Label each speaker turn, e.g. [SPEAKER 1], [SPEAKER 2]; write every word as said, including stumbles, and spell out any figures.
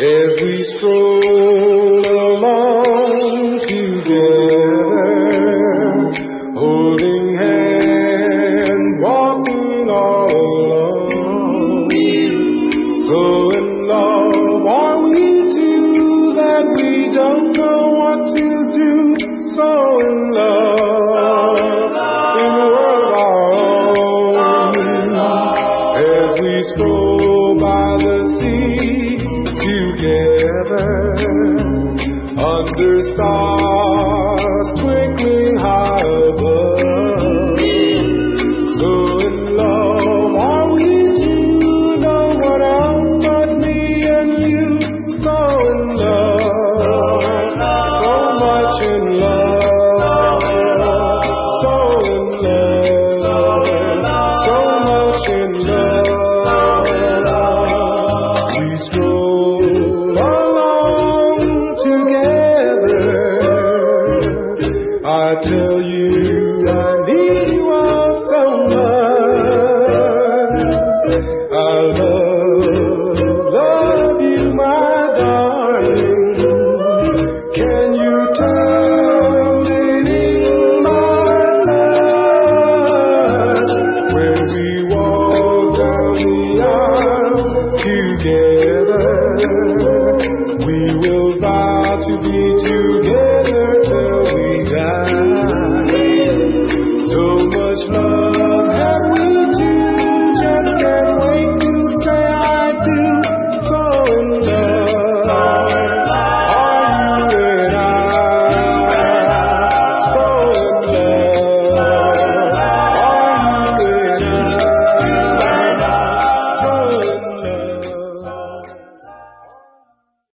[SPEAKER 1] as we stroll along together, holding hands, walking all alone. So in love are we two that we don't know what to do. So in love in the world our own, as we stroll by the sea together.